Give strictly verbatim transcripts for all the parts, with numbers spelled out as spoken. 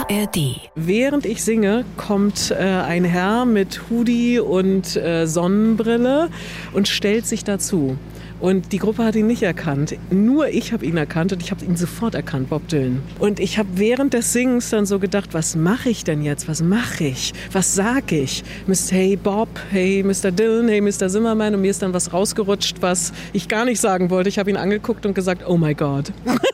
R D. Während ich singe, kommt äh, ein Herr mit Hoodie und äh, Sonnenbrille und stellt sich dazu. Und die Gruppe hat ihn nicht erkannt. Nur ich habe ihn erkannt und ich habe ihn sofort erkannt, Bob Dylan. Und ich habe während des Singens dann so gedacht, was mache ich denn jetzt? Was mache ich? Was sage ich? Mister Hey Bob, hey Mister Dylan, hey Mister Zimmerman. Und mir ist dann was rausgerutscht, was ich gar nicht sagen wollte. Ich habe ihn angeguckt und gesagt, oh my God.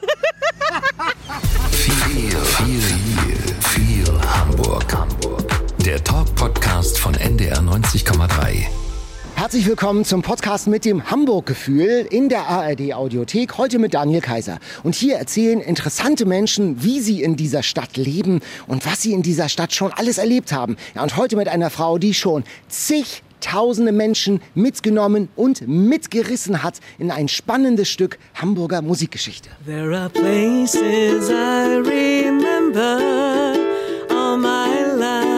Viel, viel, viel, viel Hamburg. Hamburg. Der Talk-Podcast von N D R neunzig Komma drei. Herzlich willkommen zum Podcast mit dem Hamburg-Gefühl in der A R D-Audiothek, heute mit Daniel Kaiser. Und hier erzählen interessante Menschen, wie sie in dieser Stadt leben und was sie in dieser Stadt schon alles erlebt haben. Ja, und heute mit einer Frau, die schon zigtausende Menschen mitgenommen und mitgerissen hat in ein spannendes Stück Hamburger Musikgeschichte. There are places I remember all my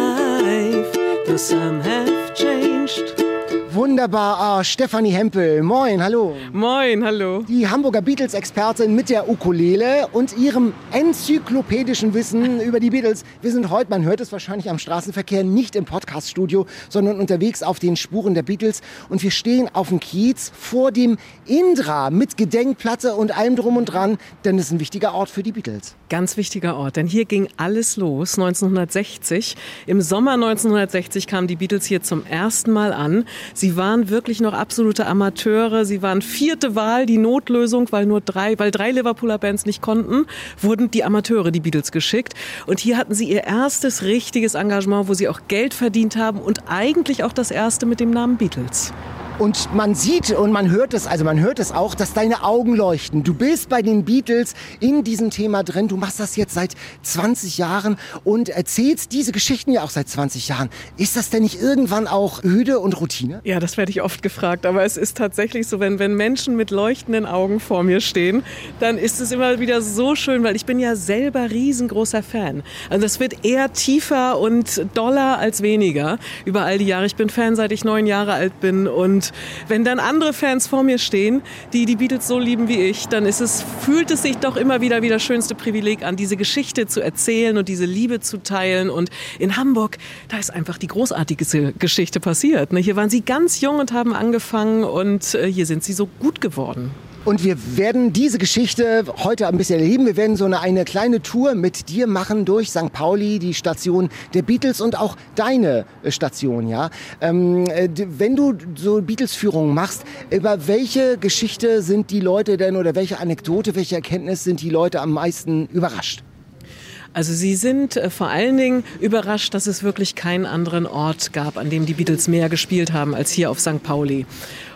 life, though some have changed. Wunderbar, ah, Stefanie Hempel, moin, hallo. Moin, hallo. Die Hamburger Beatles-Expertin mit der Ukulele und ihrem enzyklopädischen Wissen über die Beatles. Wir sind heute, man hört es wahrscheinlich am Straßenverkehr, nicht im Podcaststudio, sondern unterwegs auf den Spuren der Beatles. Und wir stehen auf dem Kiez vor dem Indra mit Gedenkplatte und allem drum und dran, denn es ist ein wichtiger Ort für die Beatles. Ganz wichtiger Ort, denn hier ging alles los neunzehnhundertsechzig. Im Sommer neunzehnhundertsechzig kamen die Beatles hier zum ersten Mal an. Sie waren wirklich noch absolute Amateure. Sie waren vierte Wahl, die Notlösung, weil nur drei, weil drei Liverpooler Bands nicht konnten, wurden die Amateure, die Beatles, geschickt. Und hier hatten sie ihr erstes richtiges Engagement, wo sie auch Geld verdient haben und eigentlich auch das erste mit dem Namen Beatles. Und man sieht und man hört es, also man hört es auch, dass deine Augen leuchten. Du bist bei den Beatles in diesem Thema drin. Du machst das jetzt seit zwanzig Jahren und erzählst diese Geschichten ja auch seit zwanzig Jahren. Ist das denn nicht irgendwann auch öde und Routine? Ja, das werde ich oft gefragt. Aber es ist tatsächlich so, wenn, wenn Menschen mit leuchtenden Augen vor mir stehen, dann ist es immer wieder so schön, weil ich bin ja selber riesengroßer Fan. Also das wird eher tiefer und doller als weniger über all die Jahre. Ich bin Fan, seit ich neun Jahre alt bin, und Und wenn dann andere Fans vor mir stehen, die die Beatles so lieben wie ich, dann ist es, fühlt es sich doch immer wieder wie das schönste Privileg an, diese Geschichte zu erzählen und diese Liebe zu teilen. Und in Hamburg, da ist einfach die großartigste Geschichte passiert. Hier waren sie ganz jung und haben angefangen, und hier sind sie so gut geworden. Und wir werden diese Geschichte heute ein bisschen erleben. Wir werden so eine, eine kleine Tour mit dir machen durch Sankt Pauli, die Station der Beatles und auch deine Station, ja. Ähm, wenn du so Beatles-Führungen machst, über welche Geschichte sind die Leute denn oder welche Anekdote, welche Erkenntnis sind die Leute am meisten überrascht? Also sie sind äh, vor allen Dingen überrascht, dass es wirklich keinen anderen Ort gab, an dem die Beatles mehr gespielt haben als hier auf Sankt Pauli.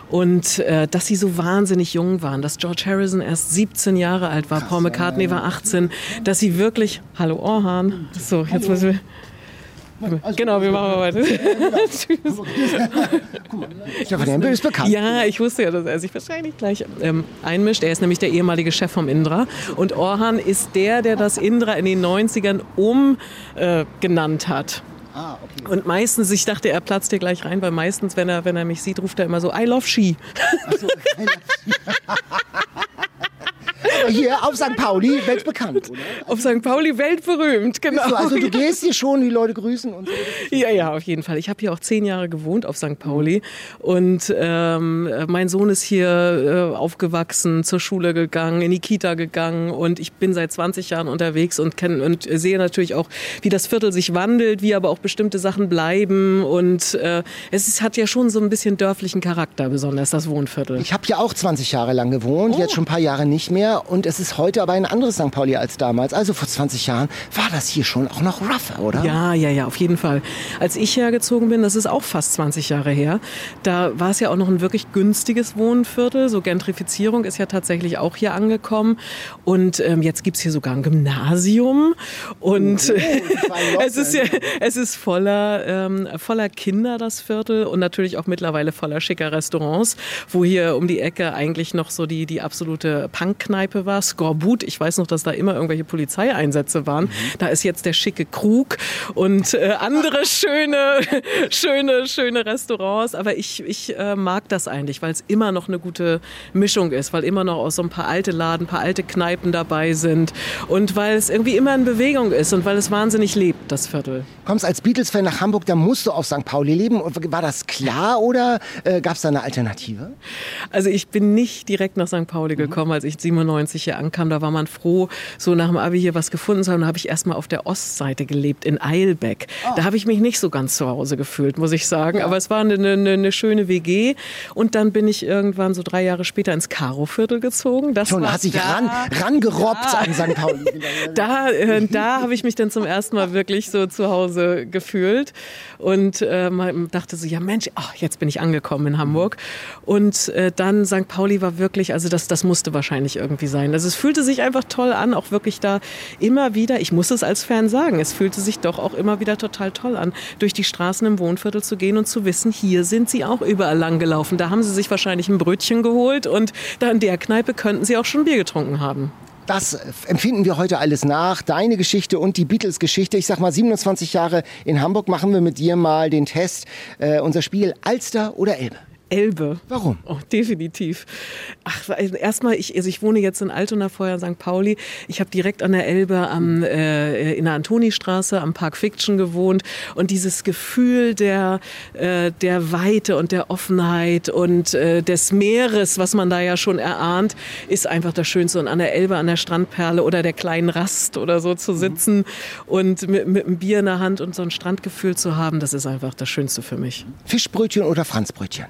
Und äh, dass sie so wahnsinnig jung waren, dass George Harrison erst siebzehn Jahre alt war, Paul McCartney war achtzehn, dass sie wirklich... Hallo Orhan. So, jetzt müssen wir... Genau, wir machen weiter. Stefan Hempel ist bekannt. Ja, ich wusste ja, dass er sich wahrscheinlich gleich ähm, einmischt. Er ist nämlich der ehemalige Chef vom Indra. Und Orhan ist der, der das Indra in den neunzigern umgenannt äh, hat. Ah, okay. Und meistens, ich dachte, er platzt hier gleich rein, weil meistens, wenn er, wenn er mich sieht, ruft er immer so, I love Ski. Ach so, I love Ski. Hier auf Sankt Pauli weltbekannt, oder? Auf Sankt Pauli weltberühmt, genau. Du, also du gehst hier schon, die Leute grüßen und so. Ja, ja, auf jeden Fall. Ich habe hier auch zehn Jahre gewohnt auf Sankt Pauli, und ähm, mein Sohn ist hier äh, aufgewachsen, zur Schule gegangen, in die Kita gegangen, und ich bin seit zwanzig Jahren unterwegs und kenn, und sehe natürlich auch, wie das Viertel sich wandelt, wie aber auch bestimmte Sachen bleiben, und äh, es ist, hat ja schon so ein bisschen dörflichen Charakter, besonders das Wohnviertel. Ich habe ja auch zwanzig Jahre lang gewohnt, oh. jetzt schon ein paar Jahre nicht mehr. Und es ist heute aber ein anderes Sankt Pauli als damals. Also vor zwanzig Jahren war das hier schon auch noch rougher, oder? Ja, ja, ja, auf jeden Fall. Als ich hergezogen bin, das ist auch fast zwanzig Jahre her, da war es ja auch noch ein wirklich günstiges Wohnviertel. So Gentrifizierung ist ja tatsächlich auch hier angekommen. Und ähm, jetzt gibt's hier sogar ein Gymnasium. Und oh, es ist ja, es ist voller, ähm, voller Kinder, das Viertel. Und natürlich auch mittlerweile voller schicker Restaurants, wo hier um die Ecke eigentlich noch so die, die absolute Punkkneipe Kneipe war, Skorbut. Ich weiß noch, dass da immer irgendwelche Polizeieinsätze waren. Mhm. Da ist jetzt der schicke Krug und äh, andere schöne, schöne, schöne Restaurants. Aber ich, ich äh, mag das eigentlich, weil es immer noch eine gute Mischung ist, weil immer noch auch so ein paar alte Laden, ein paar alte Kneipen dabei sind und weil es irgendwie immer in Bewegung ist und weil es wahnsinnig lebt, das Viertel. Kommst als Beatles-Fan nach Hamburg, da musst du auf Sankt Pauli leben. War das klar oder äh, gab es da eine Alternative? Also ich bin nicht direkt nach Sankt Pauli gekommen, als ich siebenundneunzig hier ankam. Da war man froh, so nach dem Abi hier was gefunden zu haben. Da habe ich erstmal auf der Ostseite gelebt, in Eilbeck. Oh. Da habe ich mich nicht so ganz zu Hause gefühlt, muss ich sagen. Ja. Aber es war eine, eine, eine schöne W G. Und dann bin ich irgendwann so drei Jahre später ins Karo-Viertel gezogen. Das Schon, war hat sich da, ran, rangerobbt ja. an Sankt Pauli. da äh, da habe ich mich dann zum ersten Mal wirklich so zu Hause gefühlt. Und äh, man dachte so, ja Mensch, ach, jetzt bin ich angekommen in Hamburg. Und äh, dann Sankt Pauli war wirklich, also das, das musste wahrscheinlich irgendwie sein. Also es fühlte sich einfach toll an, auch wirklich da immer wieder, ich muss es als Fan sagen, es fühlte sich doch auch immer wieder total toll an, durch die Straßen im Wohnviertel zu gehen und zu wissen, hier sind sie auch überall lang gelaufen. Da haben sie sich wahrscheinlich ein Brötchen geholt und da in der Kneipe könnten sie auch schon Bier getrunken haben. Das empfinden wir heute alles nach. Deine Geschichte und die Beatles-Geschichte. Ich sag mal, siebenundzwanzig Jahre in Hamburg. Machen wir mit dir mal den Test. Äh, unser Spiel Alster oder Elbe? Elbe. Warum? Oh, definitiv. Ach, erstmal, ich, also ich wohne jetzt in Altona, vorher in Sankt Pauli. Ich habe direkt an der Elbe am, äh, in der Antonistraße am Park Fiction gewohnt. Und dieses Gefühl der, äh, der Weite und der Offenheit und äh, des Meeres, was man da ja schon erahnt, ist einfach das Schönste. Und an der Elbe, an der Strandperle oder der kleinen Rast oder so zu sitzen mhm. und mit, mit einem Bier in der Hand und so ein Strandgefühl zu haben, das ist einfach das Schönste für mich. Fischbrötchen oder Franzbrötchen?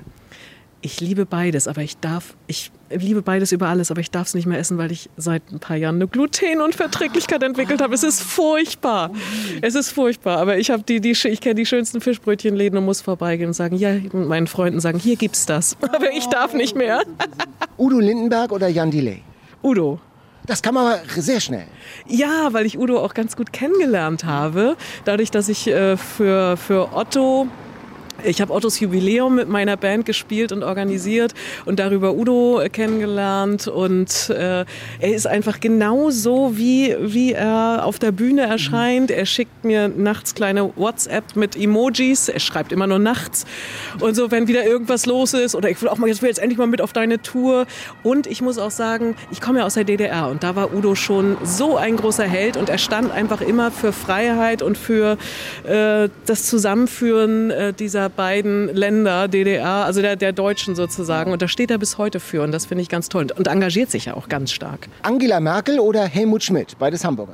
Ich liebe beides, aber ich darf, ich liebe beides über alles, aber ich darf es nicht mehr essen, weil ich seit ein paar Jahren eine Glutenunverträglichkeit entwickelt habe. Es ist furchtbar. Es ist furchtbar. Aber ich habe die, die, ich kenne die schönsten Fischbrötchenläden und muss vorbeigehen und sagen, ja, und meinen Freunden sagen, hier gibt's das. Aber ich darf nicht mehr. Udo Lindenberg oder Jan Delay? Udo. Das kann man sehr schnell. Ja, weil ich Udo auch ganz gut kennengelernt habe. Dadurch, dass ich äh, für, für Otto... Ich habe Ottos Jubiläum mit meiner Band gespielt und organisiert und darüber Udo kennengelernt und äh, er ist einfach genauso, wie, wie er auf der Bühne erscheint. Er schickt mir nachts kleine WhatsApp mit Emojis, er schreibt immer nur nachts und so, wenn wieder irgendwas los ist oder ich will auch mal, jetzt will jetzt endlich mal mit auf deine Tour. Und ich muss auch sagen, ich komme ja aus der D D R und da war Udo schon so ein großer Held und er stand einfach immer für Freiheit und für äh, das Zusammenführen äh, dieser beiden Länder, D D R, also der, der Deutschen sozusagen. Und da steht er bis heute für und das finde ich ganz toll. Und engagiert sich ja auch ganz stark. Angela Merkel oder Helmut Schmidt? Beides Hamburger.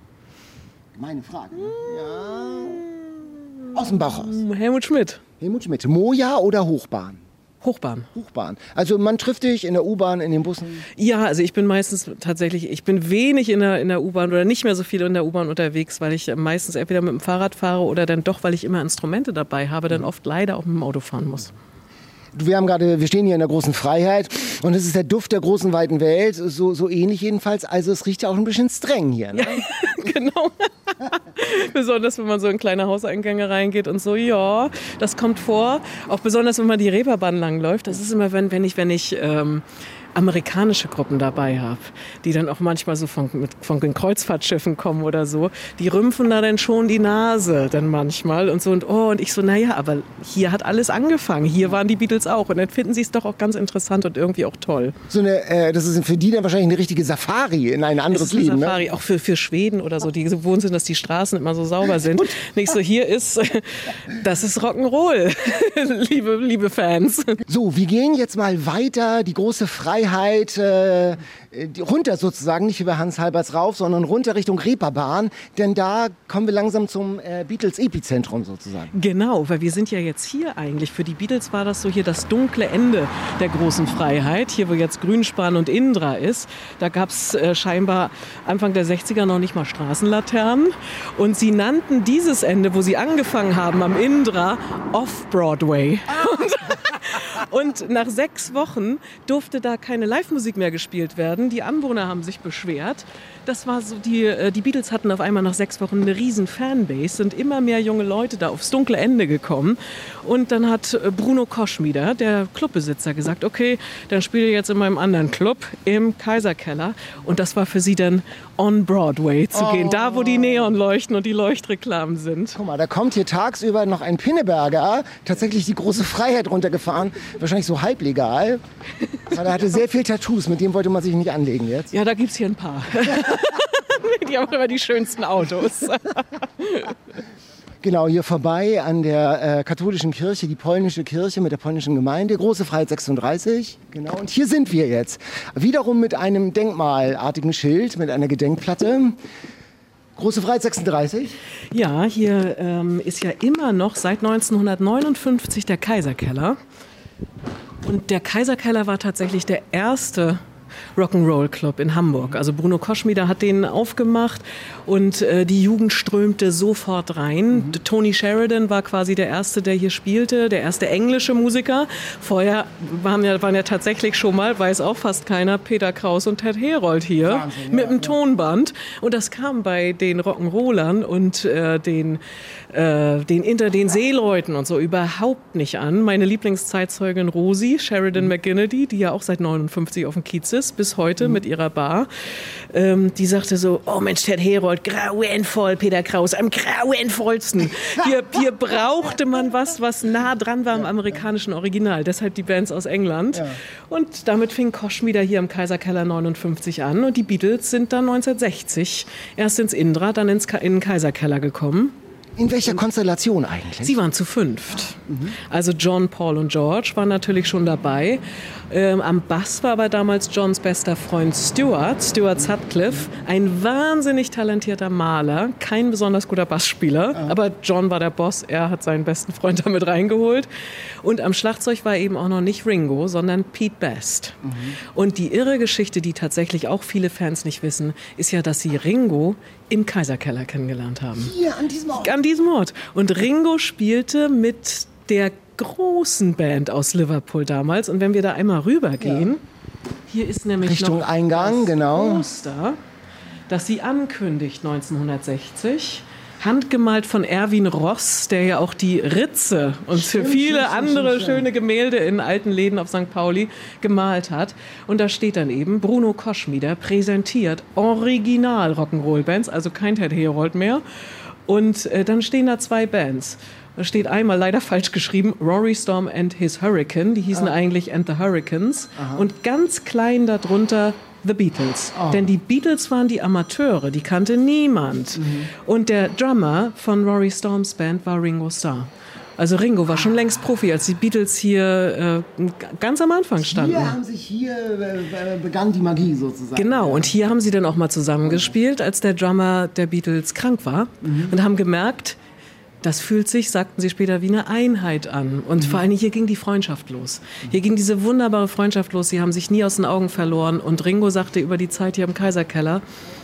Meine Frage. Ne? Ja. Aus dem Bauch raus. Helmut Schmidt. Helmut Schmidt. Moja oder Hochbahn? Hochbahn. Hochbahn. Also man trifft dich in der U-Bahn, in den Bussen? Ja, also ich bin meistens tatsächlich, ich bin wenig in der, in der U-Bahn oder nicht mehr so viel in der U-Bahn unterwegs, weil ich meistens entweder mit dem Fahrrad fahre oder dann doch, weil ich immer Instrumente dabei habe, dann oft leider auch mit dem Auto fahren muss. Wir haben gerade, wir stehen hier in der großen Freiheit und es ist der Duft der großen, weiten Welt, so, so ähnlich jedenfalls. Also es riecht ja auch ein bisschen streng hier. Ne? Ja, genau. Besonders, wenn man so in kleine Hauseingänge reingeht und so, ja, das kommt vor. Auch besonders, wenn man die Reeperbahn langläuft. Das ist immer, wenn, wenn ich, wenn ich ähm, amerikanische Gruppen dabei habe, die dann auch manchmal so von, mit, von den Kreuzfahrtschiffen kommen oder so, die rümpfen da dann schon die Nase dann manchmal und so und oh und ich so, naja, aber hier hat alles angefangen, hier waren die Beatles auch und dann finden sie es doch auch ganz interessant und irgendwie auch toll. So eine, äh, das ist für die dann wahrscheinlich eine richtige Safari in ein anderes Leben. Eine Safari, ne? auch für, für Schweden oder so, die gewohnt sind, dass die Straßen immer so sauber sind. Nicht so, hier ist, das ist Rock'n'Roll, liebe, liebe Fans. So, wir gehen jetzt mal weiter, die große Freiheit äh, runter sozusagen, nicht über Hans-Halberts rauf, sondern runter Richtung Reeperbahn, denn da kommen wir langsam zum äh, Beatles-Epizentrum sozusagen. Genau, weil wir sind ja jetzt hier eigentlich. Für die Beatles war das so hier das dunkle Ende der großen Freiheit, hier wo jetzt Grünspan und Indra ist. Da gab es äh, scheinbar Anfang der sechziger noch nicht mal Straßenlaternen und sie nannten dieses Ende, wo sie angefangen haben am Indra, Off-Broadway. Und nach sechs Wochen durfte da keine Live-Musik mehr gespielt werden. Die Anwohner haben sich beschwert. Das war so, die, die Beatles hatten auf einmal nach sechs Wochen eine riesen Fanbase, sind immer mehr junge Leute da aufs dunkle Ende gekommen. Und dann hat Bruno Koschmider, der Clubbesitzer, gesagt, okay, dann spiele ich jetzt in meinem anderen Club im Kaiserkeller. Und das war für sie dann on Broadway zu oh. gehen, da wo die Neonleuchten und die Leuchtreklamen sind. Guck mal, da kommt hier tagsüber noch ein Pinneberger, tatsächlich die große Freiheit runtergefahren, wahrscheinlich so halblegal. Aber er hatte sehr viel Tattoos, mit dem wollte man sich nicht anlegen jetzt. Ja, da gibt's hier ein paar. Die haben immer die schönsten Autos. Genau, hier vorbei an der äh, katholischen Kirche, die polnische Kirche mit der polnischen Gemeinde, Große Freiheit sechsunddreißig. Genau, und hier sind wir jetzt. Wiederum mit einem denkmalartigen Schild, mit einer Gedenkplatte. Große Freiheit sechsunddreißig? Ja, hier ähm, ist ja immer noch seit neunzehnhundertneunundfünfzig der Kaiserkeller. Und der Kaiserkeller war tatsächlich der erste Rock'n'Roll Club in Hamburg. Also Bruno Koschmider hat den aufgemacht und äh, die Jugend strömte sofort rein. Mhm. Tony Sheridan war quasi der Erste, der hier spielte, der erste englische Musiker. Vorher waren ja, waren ja tatsächlich schon mal, weiß auch fast keiner, Peter Kraus und Ted Herold hier. Wahnsinn, mit ja, einem ja. Tonband. Und das kam bei den Rock'n'Rollern und äh, den, äh, den, Inter, den Seeleuten und so überhaupt nicht an. Meine Lieblingszeitzeugin Rosi, Sheridan mhm. McGinnity, die ja auch seit neunundfünfzig auf dem Kiez ist, bis heute mhm. mit ihrer Bar. Ähm, die sagte so, oh Mensch, Ted Herold, grauenvoll, Peter Kraus, am grauenvollsten. Hier, hier brauchte man was, was nah dran war am amerikanischen Original. Deshalb die Bands aus England. Ja. Und damit fing Koschmider hier im Kaiserkeller neunundfünfzig an. Und die Beatles sind dann neunzehnhundertsechzig erst ins Indra, dann ins Ka- in den Kaiserkeller gekommen. In welcher Konstellation eigentlich? Sie waren zu fünft. Mhm. Also John, Paul und George waren natürlich schon dabei. Ähm, am Bass war aber damals Johns bester Freund Stuart, Stuart Sutcliffe, ein wahnsinnig talentierter Maler, kein besonders guter Bassspieler, ah. aber John war der Boss, er hat seinen besten Freund damit reingeholt. Und am Schlagzeug war eben auch noch nicht Ringo, sondern Pete Best. Mhm. Und die irre Geschichte, die tatsächlich auch viele Fans nicht wissen, ist ja, dass sie Ringo im Kaiserkeller kennengelernt haben. Hier, an diesem Ort. An diesem Ort. Und Ringo spielte mit der großen Band aus Liverpool damals. Und wenn wir da einmal rübergehen, ja. hier ist nämlich Richtung noch Eingang, das genau. Poster, das sie ankündigt neunzehnhundertsechzig. Handgemalt von Erwin Ross, der ja auch die Ritze und stimmt, viele stimmt, andere stimmt, schöne Gemälde in alten Läden auf Sankt Pauli gemalt hat. Und da steht dann eben, Bruno Koschmider präsentiert Original Rock'n'Roll-Bands, also kein Ted Herold mehr. Und äh, dann stehen da zwei Bands. Da steht einmal, leider falsch geschrieben, Rory Storm and his Hurricane. Die hießen ah. eigentlich And the Hurricanes. Aha. Und ganz klein darunter The Beatles. Oh. Denn die Beatles waren die Amateure, die kannte niemand. Mhm. Und der Drummer von Rory Storms Band war Ringo Starr. Also Ringo war schon längst Profi, als die Beatles hier äh, ganz am Anfang standen. Hier haben sich hier äh, begann die Magie sozusagen. Genau, und hier haben sie dann auch mal zusammengespielt, als der Drummer der Beatles krank war. Mhm. Und haben gemerkt, das fühlt sich, sagten sie später, wie eine Einheit an. Und mhm. vor allem hier ging die Freundschaft los. Hier ging diese wunderbare Freundschaft los. Sie haben sich nie aus den Augen verloren. Und Ringo sagte über die Zeit hier im Kaiserkeller,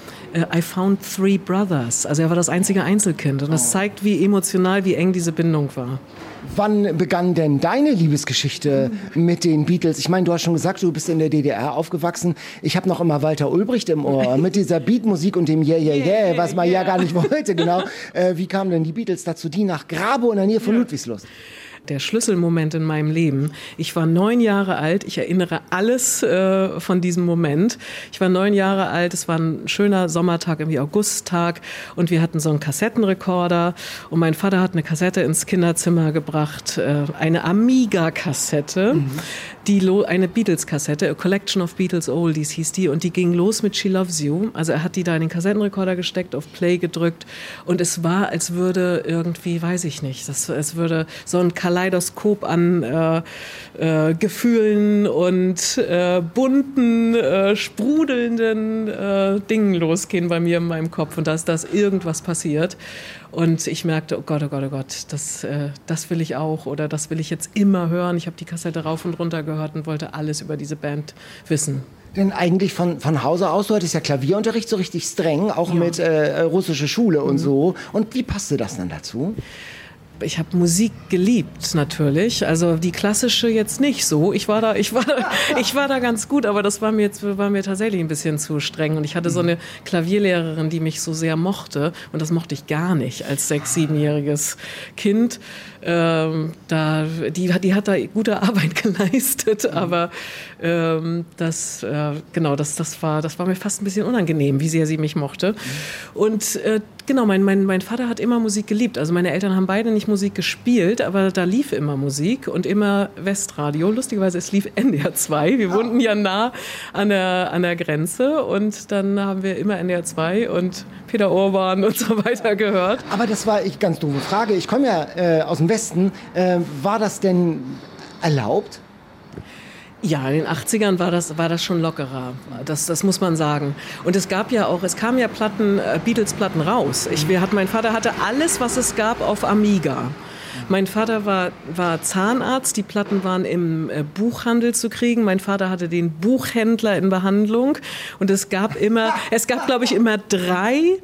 I found three brothers. Also er war das einzige Einzelkind. Und das zeigt, wie emotional, wie eng diese Bindung war. Wann begann denn deine Liebesgeschichte mit den Beatles? Ich meine, du hast schon gesagt, du bist in der D D R aufgewachsen. Ich habe noch immer Walter Ulbricht im Ohr mit dieser Beatmusik und dem Yeah, yeah, yeah, was man yeah. ja gar nicht wollte. Genau. Äh, wie kamen denn die Beatles dazu? Die nach Grabow in der Nähe von ja. Ludwigslust. Der Schlüsselmoment in meinem Leben. Ich war neun Jahre alt. Ich erinnere alles äh, von diesem Moment. Ich war neun Jahre alt. Es war ein schöner Sommertag, irgendwie Augusttag. Und wir hatten so einen Kassettenrekorder. Und mein Vater hat eine Kassette ins Kinderzimmer gebracht. Äh, eine Amiga-Kassette. Mhm. Die lo- eine Beatles-Kassette. A Collection of Beatles Oldies hieß die. Und die ging los mit She Loves You. Also er hat die da in den Kassettenrekorder gesteckt, auf Play gedrückt. Und es war, als würde irgendwie, weiß ich nicht, das, es würde so ein Kaleidoskop an äh, äh, Gefühlen und äh, bunten, äh, sprudelnden äh, Dingen losgehen bei mir in meinem Kopf. Und da ist das irgendwas passiert. Und ich merkte, oh Gott, oh Gott, oh Gott, das, äh, das will ich auch oder das will ich jetzt immer hören. Ich habe die Kassette rauf und runter gehört und wollte alles über diese Band wissen. Denn eigentlich von, von Hause aus, du hattest ja Klavierunterricht so richtig streng, auch ja. mit äh, russischer Schule und mhm. so. Und wie passte das dann dazu? ich habe Musik geliebt natürlich, also die klassische jetzt nicht so. Ich war da, ich war da, ich war da ganz gut, aber das war mir jetzt war mir tatsächlich ein bisschen zu streng. Und ich hatte so eine Klavierlehrerin, die mich so sehr mochte, und das mochte ich gar nicht als sechs-, siebenjähriges Kind. Ähm, da, die, die hat da gute Arbeit geleistet, aber ähm, das, äh, genau, das, das war, das war mir fast ein bisschen unangenehm, wie sehr sie mich mochte. Und äh, genau, mein, mein, mein Vater hat immer Musik geliebt. Also meine Eltern haben beide nicht Musik gespielt, aber da lief immer Musik und immer Westradio. Lustigerweise, es lief N D R zwei. Wir wohnten ja nah an der, an der Grenze, und dann haben wir immer N D R zwei und Peter Urban und so weiter gehört. Aber das war ich ganz doofe Frage. Ich komme ja äh, aus dem Westen. Äh, war das denn erlaubt? Ja, in den achtzigern war das, war das schon lockerer, das, das muss man sagen. Und es gab ja auch, es kamen ja Platten, äh, Beatles-Platten raus. Ich, wir hat, mein Vater hatte alles, was es gab, auf Amiga. Mein Vater war, war Zahnarzt, die Platten waren im äh, Buchhandel zu kriegen. Mein Vater hatte den Buchhändler in Behandlung, und es gab immer, es gab, glaube ich, immer drei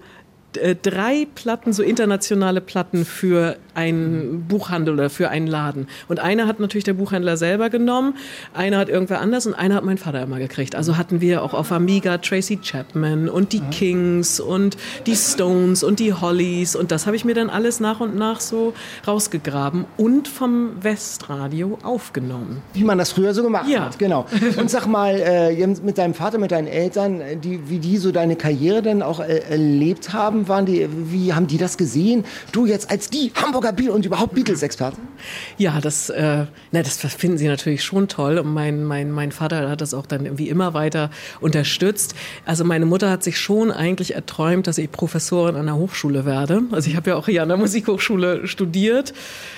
drei Platten, so internationale Platten für einen Buchhandel oder für einen Laden. Und eine hat natürlich der Buchhändler selber genommen, eine hat irgendwer anders und eine hat mein Vater immer gekriegt. Also hatten wir auch auf Amiga Tracy Chapman und die Kings und die Stones und die Hollies, und das habe ich mir dann alles nach und nach so rausgegraben und vom Westradio aufgenommen. Wie man das früher so gemacht ja. hat, genau. Und sag mal, äh, mit deinem Vater, mit deinen Eltern, die, wie die so deine Karriere dann auch äh, erlebt haben, waren die, wie haben die das gesehen? Du jetzt als die Hamburger Beatles und überhaupt Beatles-Experten? Ja, das, äh, na, das finden sie natürlich schon toll. Und mein, mein, mein Vater hat das auch dann irgendwie immer weiter unterstützt. Also meine Mutter hat sich schon eigentlich erträumt, dass ich Professorin an der Hochschule werde. Also ich habe ja auch hier an der Musikhochschule studiert.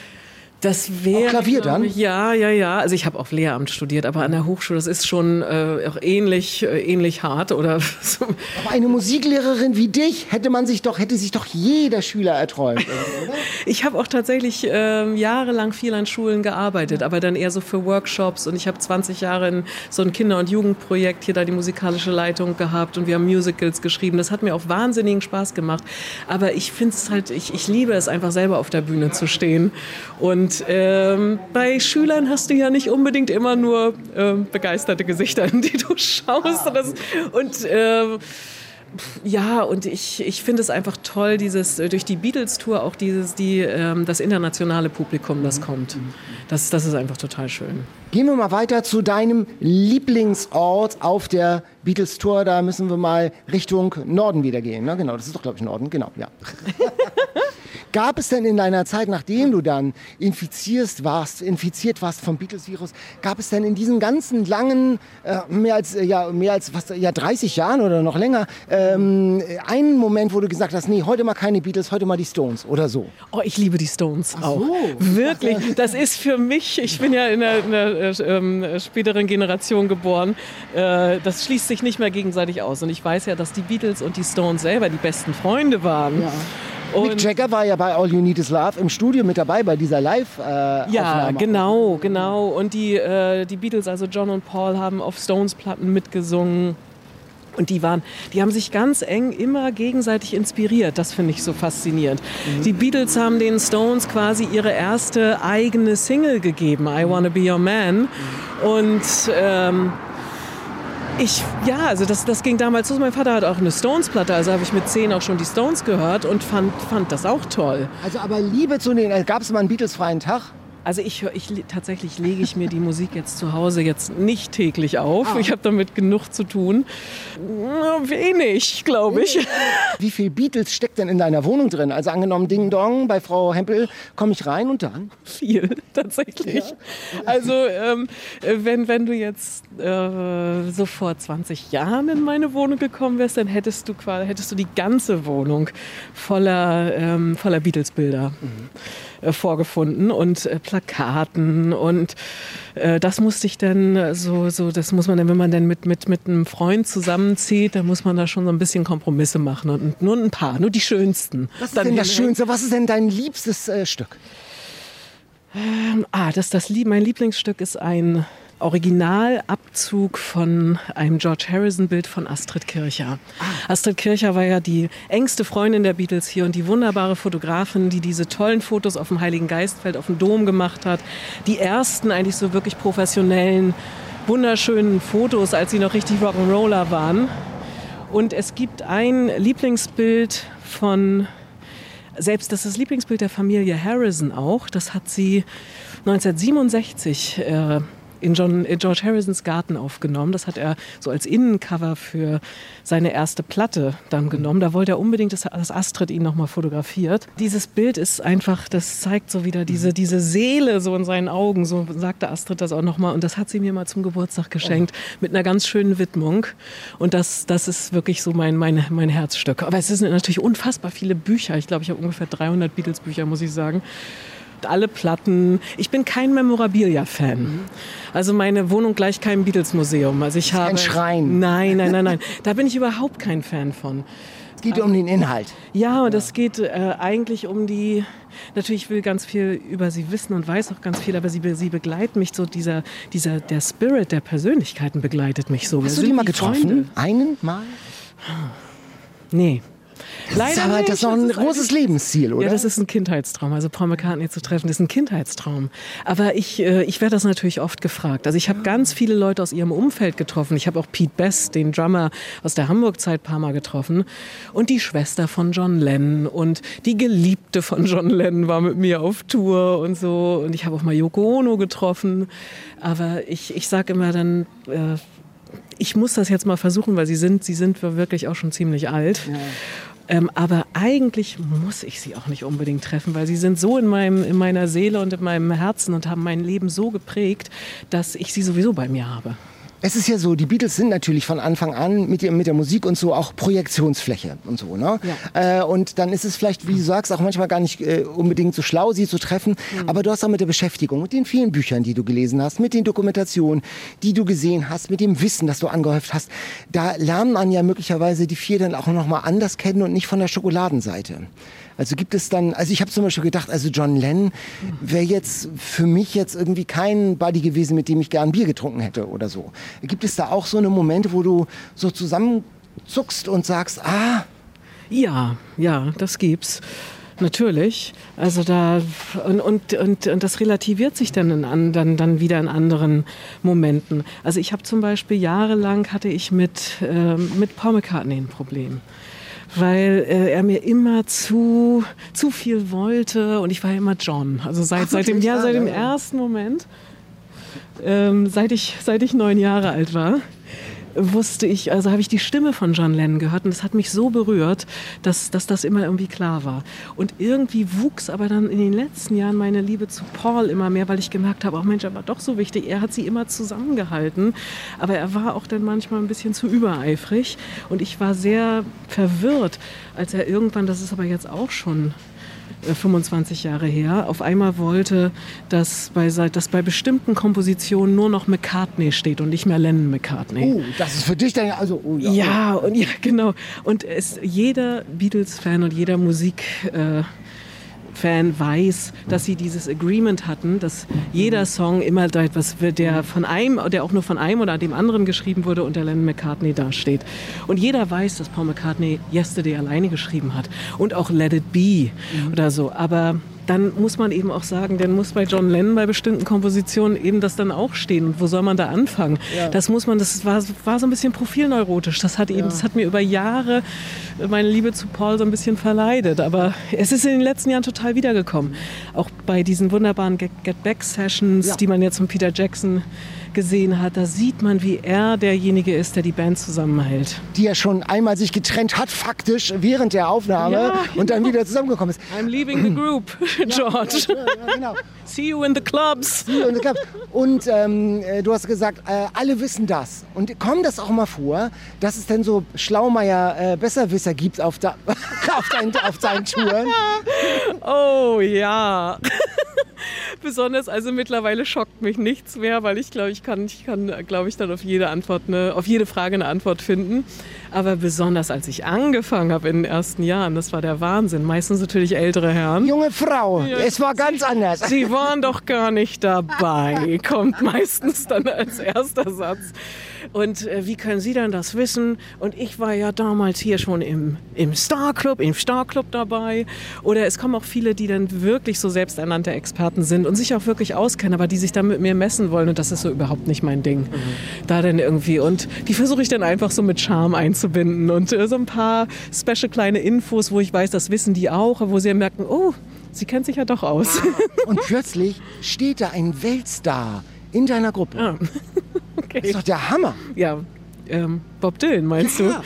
Das wäre, auch Klavier dann? Ich, ja, ja, ja. Also ich habe auf Lehramt studiert, aber an der Hochschule, das ist schon äh, auch ähnlich, äh, ähnlich hart oder so. Aber eine Musiklehrerin wie dich hätte man sich doch, hätte sich doch jeder Schüler erträumt, oder? Ich habe auch tatsächlich äh, jahrelang viel an Schulen gearbeitet, aber dann eher so für Workshops, und ich habe zwanzig Jahre in so ein Kinder- und Jugendprojekt hier da die musikalische Leitung gehabt, und wir haben Musicals geschrieben. Das hat mir auch wahnsinnigen Spaß gemacht. Aber ich finde es halt, ich, ich liebe es einfach selber auf der Bühne zu stehen. Und ähm, bei Schülern hast du ja nicht unbedingt immer nur äh, begeisterte Gesichter, in die du schaust. Und, das, und äh, ja, und ich, ich finde es einfach toll, dieses durch die Beatles-Tour auch dieses, die, ähm, das internationale Publikum, das kommt. Das, das ist einfach total schön. Gehen wir mal weiter zu deinem Lieblingsort auf der Beatles-Tour. Da müssen wir mal Richtung Norden wieder gehen. Ne? Genau, das ist doch, glaube ich, Norden. Genau, ja. Gab es denn in deiner Zeit, nachdem du dann infiziert warst, infiziert warst vom Beatles-Virus, gab es denn in diesen ganzen langen, äh, mehr als, ja, mehr als was, ja, dreißig Jahren oder noch länger, ähm, einen Moment, wo du gesagt hast, nee, heute mal keine Beatles, heute mal die Stones oder so? Oh, ich liebe die Stones auch. So. Wirklich. Das ist für mich, ich bin ja in der, in der äh, späteren Generation geboren, äh, das schließt sich nicht mehr gegenseitig aus. Und ich weiß ja, dass die Beatles und die Stones selber die besten Freunde waren. Ja. Mick Jagger war ja bei All You Need Is Love im Studio mit dabei bei dieser Live-Aufnahme. Äh, ja, genau, genau. Und die, äh, die Beatles, also John und Paul, haben auf Stones-Platten mitgesungen. Und die waren, die haben sich ganz eng immer gegenseitig inspiriert. Das finde ich so faszinierend. Mhm. Die Beatles haben den Stones quasi ihre erste eigene Single gegeben, I Wanna Be Your Man. Mhm. Und ähm, Ich, ja, also das, das ging damals so. Mein Vater hat auch eine Stones-Platte, also habe ich mit zehn auch schon die Stones gehört und fand, fand das auch toll. Also aber Liebe zu den, gab es mal einen Beatles-freien Tag? Also ich, ich tatsächlich lege ich mir die Musik jetzt zu Hause jetzt nicht täglich auf. Ah. Ich habe damit genug zu tun. Wenig, glaube ich. Wie viel Beatles steckt denn in deiner Wohnung drin? Also angenommen Ding Dong, bei Frau Hempel komme ich rein und dann? Viel, tatsächlich. Ja. Also ähm, wenn, wenn du jetzt äh, so vor zwanzig Jahren in meine Wohnung gekommen wärst, dann hättest du, hättest du die ganze Wohnung voller, ähm, voller Beatles-Bilder. Mhm. vorgefunden und äh, Plakaten und äh, das musste ich dann so, so, das muss man dann, wenn man dann mit, mit, mit einem Freund zusammenzieht, dann muss man da schon so ein bisschen Kompromisse machen und nur ein paar, nur die schönsten. Was ist dann denn das Schönste? Was ist denn dein liebstes äh, Stück? Ähm, ah, das, das Lieb, mein Lieblingsstück ist ein Originalabzug von einem George Harrison-Bild von Astrid Kircher. Ah. Astrid Kircher war ja die engste Freundin der Beatles hier und die wunderbare Fotografin, die diese tollen Fotos auf dem Heiligen Geistfeld, auf dem Dom gemacht hat. Die ersten eigentlich so wirklich professionellen, wunderschönen Fotos, als sie noch richtig Rock'n'Roller waren. Und es gibt ein Lieblingsbild von, selbst das ist das Lieblingsbild der Familie Harrison auch, das hat sie neunzehnhundertsiebenundsechzig äh, in, John, in George Harrisons Garten aufgenommen. Das hat er so als Innencover für seine erste Platte dann genommen. Da wollte er unbedingt, dass, dass Astrid ihn nochmal fotografiert. Dieses Bild ist einfach, das zeigt so wieder diese, diese Seele so in seinen Augen. So sagte Astrid das auch nochmal. Und das hat sie mir mal zum Geburtstag geschenkt mit einer ganz schönen Widmung. Und das, das ist wirklich so mein, mein, mein Herzstück. Aber es sind natürlich unfassbar viele Bücher. Ich glaube, ich habe ungefähr dreihundert Beatles-Bücher, muss ich sagen. Alle Platten. Ich bin kein Memorabilia-Fan. Mhm. Also meine Wohnung gleicht keinem Beatles-Museum. Also ich habe ein Schrein. Nein, nein, nein, nein. Da bin ich überhaupt kein Fan von. Es geht um den Inhalt. Ja, und es geht äh, eigentlich um die. Natürlich will ganz viel über sie wissen und weiß auch ganz viel, aber sie, sie begleitet mich so, dieser, dieser, der Spirit der Persönlichkeiten begleitet mich so. Hast du die mal getroffen? Freunde. Einen Mal? Nee. Leider das ist, aber, das ist doch ein großes Lebensziel, oder? Ja, das ist ein Kindheitstraum. Also Paul McCartney zu treffen, das ist ein Kindheitstraum. Aber ich, äh, ich werde das natürlich oft gefragt. Also ich habe ganz viele Leute aus ihrem Umfeld getroffen. Ich habe auch Pete Best, den Drummer aus der Hamburg-Zeit, ein paar Mal getroffen. Und die Schwester von John Lennon und die Geliebte von John Lennon war mit mir auf Tour und so. Und ich habe auch mal Yoko Ono getroffen. Aber ich, ich sage immer dann... Äh, ich muss das jetzt mal versuchen, weil sie sind, sie sind wirklich auch schon ziemlich alt. Ja. Ähm, aber eigentlich muss ich sie auch nicht unbedingt treffen, weil sie sind so in, meinem, in meiner Seele und in meinem Herzen und haben mein Leben so geprägt, dass ich sie sowieso bei mir habe. Es ist ja so, die Beatles sind natürlich von Anfang an mit, mit der Musik und so auch Projektionsfläche und so, ne? Ja. Äh, und dann ist es vielleicht, wie du sagst, auch manchmal gar nicht äh, unbedingt so schlau, sie zu treffen. Mhm. Aber du hast auch mit der Beschäftigung, mit den vielen Büchern, die du gelesen hast, mit den Dokumentationen, die du gesehen hast, mit dem Wissen, das du angehäuft hast, da lernt man ja möglicherweise die vier dann auch noch mal anders kennen und nicht von der Schokoladenseite. Also gibt es dann, also ich habe zum Beispiel gedacht, also John Lennon wäre jetzt für mich jetzt irgendwie kein Buddy gewesen, mit dem ich gern Bier getrunken hätte oder so. Gibt es da auch so eine Momente, wo du so zusammenzuckst und sagst, ah? Ja, ja, das gibt's. Natürlich. Also da und, und, und, und das relativiert sich dann, in, dann, dann wieder in anderen Momenten. Also ich habe zum Beispiel jahrelang hatte ich mit, äh, mit Paul McCartney ein Problem. Weil äh, er mir immer zu, zu viel wollte und ich war ja immer John. Also seit, Ach, seit dem, ja, seit dem ersten Moment, ähm, seit, ich, seit ich neun Jahre alt war, wusste ich, also habe ich die Stimme von John Lennon gehört und das hat mich so berührt, dass, dass das immer irgendwie klar war. Und irgendwie wuchs aber dann in den letzten Jahren meine Liebe zu Paul immer mehr, weil ich gemerkt habe, oh Mensch, er war doch so wichtig. Er hat sie immer zusammengehalten, aber er war auch dann manchmal ein bisschen zu übereifrig und ich war sehr verwirrt, als er irgendwann, das ist aber jetzt auch schon fünfundzwanzig Jahre her, auf einmal wollte, dass bei, dass bei bestimmten Kompositionen nur noch McCartney steht und nicht mehr Lennon-McCartney. Oh, das ist für dich dann also... Oh, ja, ja, und, ja, genau. Und es, jeder Beatles-Fan und jeder Musik... Äh, Fan weiß, dass sie dieses Agreement hatten, dass jeder Song immer da etwas wird, der von einem, der auch nur von einem oder dem anderen geschrieben wurde und der Lennon McCartney dasteht. Und jeder weiß, dass Paul McCartney Yesterday alleine geschrieben hat und auch Let It Be mhm. oder so. Aber dann muss man eben auch sagen, dann muss bei John Lennon bei bestimmten Kompositionen eben das dann auch stehen. Und wo soll man da anfangen? Ja. Das muss man, das war, war so ein bisschen profilneurotisch. Das hat, eben, ja. das hat mir über Jahre meine Liebe zu Paul so ein bisschen verleidet. Aber es ist in den letzten Jahren total wiedergekommen. Auch bei diesen wunderbaren Get Back Sessions, ja. die man jetzt von Peter Jackson gesehen hat, da sieht man, wie er derjenige ist, der die Band zusammenhält. Die ja schon einmal sich getrennt hat, faktisch, während der Aufnahme ja. und dann wieder zusammengekommen ist. I'm leaving the group, George. Ja, ja, genau. See you in the clubs. See you in the clubs. Und ähm, du hast gesagt, äh, alle wissen das. Und kommt das auch mal vor, dass es denn so Schlaumeier äh, Besserwisser gibt auf, da, auf, dein, auf deinen Touren? Oh ja. besonders, also mittlerweile schockt mich nichts mehr, weil ich glaube, ich kann, ich kann, glaube ich, dann auf jede Antwort, eine, auf jede Frage eine Antwort finden. Aber besonders, als ich angefangen habe in den ersten Jahren, das war der Wahnsinn. Meistens natürlich ältere Herren. Junge Frau, Ja, es war ganz Sie, anders. Sie waren doch gar nicht dabei, kommt meistens dann als erster Satz. Und äh, wie können Sie denn das wissen? Und ich war ja damals hier schon im, im Star Club, im Star Club dabei. Oder es kommen auch viele, die dann wirklich so selbsternannte Experten sind und sich auch wirklich auskennen, aber die sich dann mit mir messen wollen. Und das ist so überhaupt nicht mein Ding. Mhm. Da dann irgendwie. Und die versuche ich dann einfach so mit Charme einzubinden. Und äh, so ein paar special kleine Infos, wo ich weiß, das wissen die auch, wo sie merken, oh, sie kennt sich ja doch aus. Und plötzlich steht da ein Weltstar in deiner Gruppe. Ah. Okay. Das ist doch der Hammer. Ja, ähm, Bob Dylan meinst Ja.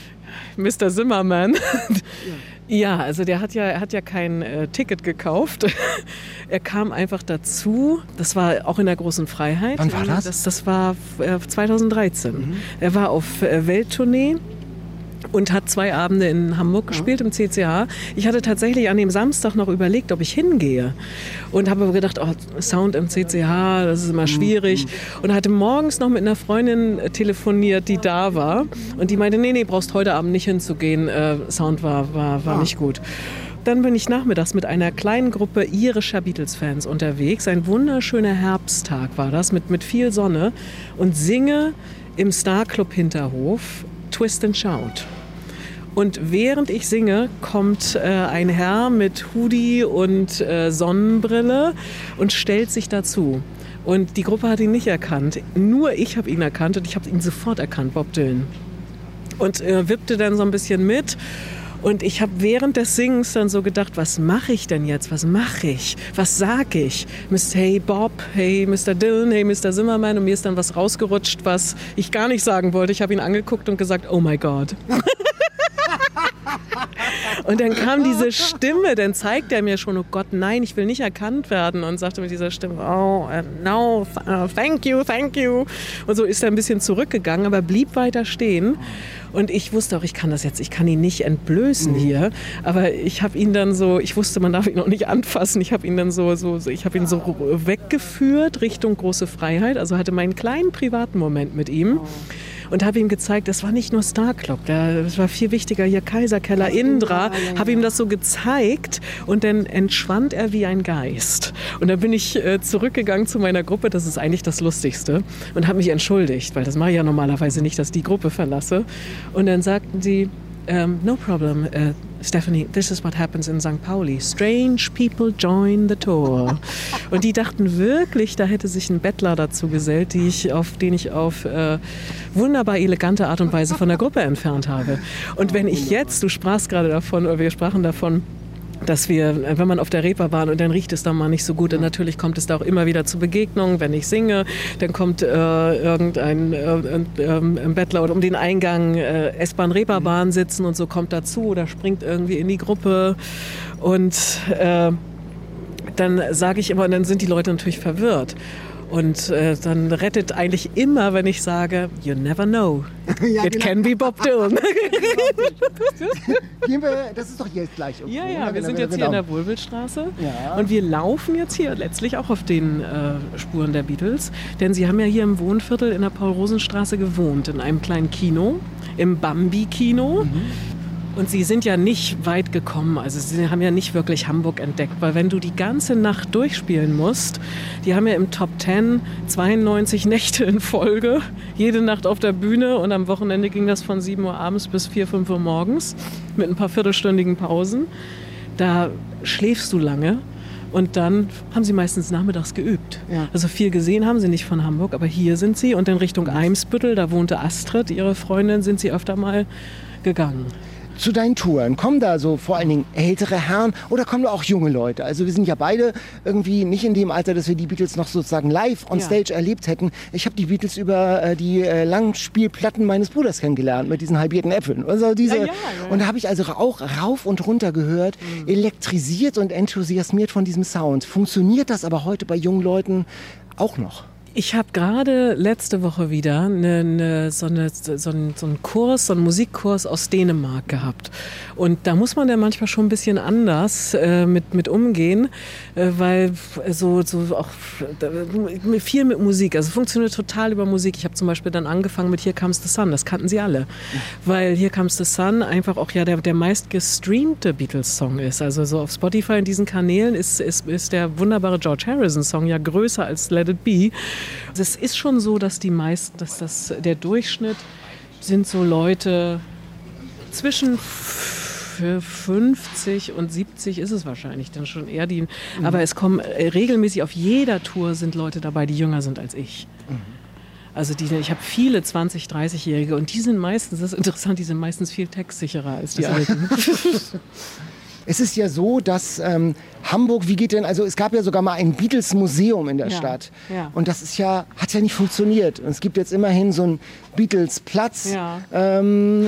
du? Mister Zimmerman. Ja. Ja, also der hat ja, er hat ja kein äh, Ticket gekauft. Er kam einfach dazu. Das war auch in der großen Freiheit. Wann war das? Das, das war äh, zweitausenddreizehn. Mhm. Er war auf äh, Welttournee und hat zwei Abende in Hamburg gespielt, im C C H. Ich hatte tatsächlich an dem Samstag noch überlegt, ob ich hingehe. Und habe aber gedacht, oh, Sound im C C H, das ist immer schwierig. Und hatte morgens noch mit einer Freundin telefoniert, die da war. Und die meinte, nee, nee, brauchst heute Abend nicht hinzugehen. Äh, Sound war, war, war nicht gut. Dann bin ich nachmittags mit einer kleinen Gruppe irischer Beatles-Fans unterwegs. Ein wunderschöner Herbsttag war das, mit, mit viel Sonne. Und singe im Star Club Hinterhof Twist and Shout. Und während ich singe, kommt äh, ein Herr mit Hoodie und äh, Sonnenbrille und stellt sich dazu. Und die Gruppe hat ihn nicht erkannt. Nur ich habe ihn erkannt und ich habe ihn sofort erkannt, Bob Dylan. Und äh, wippte dann so ein bisschen mit. Und ich habe während des Singens dann so gedacht, was mache ich denn jetzt? Was mache ich? Was sage ich? Mister Hey Bob, hey Mister Dylan, hey Mister Zimmerman. Und mir ist dann was rausgerutscht, was ich gar nicht sagen wollte. Ich habe ihn angeguckt und gesagt, oh my God. Und dann kam diese Stimme, dann zeigt er mir schon, oh Gott, nein, ich will nicht erkannt werden. Und sagte mit dieser Stimme, oh, uh, no, uh, thank you, thank you. Und so ist er ein bisschen zurückgegangen, aber blieb weiter stehen. Und ich wusste auch, ich kann das jetzt, ich kann ihn nicht entblößen mhm. hier. Aber ich habe ihn dann so, ich wusste, man darf ihn auch nicht anfassen. Ich habe ihn dann so, so, so ich habe ihn so weggeführt Richtung große Freiheit. Also hatte meinen kleinen privaten Moment mit ihm. Und habe ihm gezeigt, das war nicht nur Star Club, das war viel wichtiger, hier Kaiserkeller, Indra, habe ihm das so gezeigt und dann entschwand er wie ein Geist. Und dann bin ich äh, zurückgegangen zu meiner Gruppe, das ist eigentlich das Lustigste, und habe mich entschuldigt, weil das mache ich ja normalerweise nicht, dass ich die Gruppe verlasse. Und dann sagten sie, um, no problem, uh, Stephanie, this is what happens in Sankt Pauli. Strange people join the tour. Und die dachten wirklich, da hätte sich ein Bettler dazu gesellt, die ich auf, den ich auf äh, wunderbar elegante Art und Weise von der Gruppe entfernt habe. Und wenn ich jetzt, du sprachst gerade davon, oder wir sprachen davon, dass wir, wenn man auf der Reeper waren und dann riecht es dann mal nicht so gut und natürlich kommt es da auch immer wieder zu Begegnungen, wenn ich singe, dann kommt äh, irgendein äh, äh, Bettler oder um den Eingang äh, S-Bahn, Reeperbahn sitzen und so kommt dazu oder springt irgendwie in die Gruppe und äh, dann sage ich immer, und dann sind die Leute natürlich verwirrt. Und äh, dann rettet eigentlich immer, wenn ich sage, you never know, ja, it genau. can be Bob Dylan. Gehen wir, das ist doch jetzt gleich. Irgendwo, ja, ja, oder? wir sind jetzt hier in der Wohlwildstraße ja. und wir laufen jetzt hier letztlich auch auf den äh, Spuren der Beatles, denn sie haben ja hier im Wohnviertel in der Paul-Rosen-Straße gewohnt, in einem kleinen Kino, im Bambi-Kino. Mhm. Und sie sind ja nicht weit gekommen, also sie haben ja nicht wirklich Hamburg entdeckt, weil wenn du die ganze Nacht durchspielen musst, die haben ja im Top Ten zweiundneunzig Nächte in Folge, jede Nacht auf der Bühne und am Wochenende ging das von sieben Uhr abends bis vier, fünf Uhr morgens mit ein paar viertelstündigen Pausen. Da schläfst du lange. Und dann haben sie meistens nachmittags geübt. Ja. Also viel gesehen haben sie nicht von Hamburg, aber hier sind sie. Und in Richtung Eimsbüttel, da wohnte Astrid, ihre Freundin, sind sie öfter mal gegangen. Zu deinen Touren, kommen da so vor allen Dingen ältere Herren oder kommen da auch junge Leute? Also wir sind ja beide irgendwie nicht in dem Alter, dass wir die Beatles noch sozusagen live on ja. stage erlebt hätten. Ich habe die Beatles über äh, die äh, Langspielplatten meines Bruders kennengelernt mit diesen halbierten Äpfeln. Also diese, ja, ja, ja. Und da habe ich also auch rauf und runter gehört, mhm. elektrisiert und enthusiasmiert von diesem Sound. Funktioniert das aber heute bei jungen Leuten auch noch? Ich habe gerade letzte Woche wieder eine, eine, so, eine, so, einen, so einen Kurs, so einen Musikkurs aus Dänemark gehabt. Und da muss man ja manchmal schon ein bisschen anders äh, mit, mit umgehen, äh, weil so, so auch äh, viel mit Musik, also funktioniert total über Musik. Ich habe zum Beispiel dann angefangen mit Here Comes the Sun, das kannten sie alle. Weil Here Comes the Sun einfach auch ja der, der meist gestreamte Beatles-Song ist. Also so auf Spotify in diesen Kanälen ist, ist, ist der wunderbare George Harrison-Song ja größer als Let It Be. Es ist schon so, dass die meisten, dass das der Durchschnitt sind so Leute zwischen fünfzig und siebzig ist es wahrscheinlich dann schon eher die. Mhm. Aber es kommen regelmäßig auf jeder Tour sind Leute dabei, die jünger sind als ich. Mhm. Also die, ich habe viele zwanzig-, dreißig-Jährige und die sind meistens, das ist interessant, die sind meistens viel textsicherer als die also Alten. Es ist ja so, dass ähm, Hamburg, wie geht denn, also es gab ja sogar mal ein Beatles-Museum in der ja, Stadt. Ja. Und das ist ja, hat ja nicht funktioniert. Und es gibt jetzt immerhin so einen Beatles-Platz. Ja. Ähm,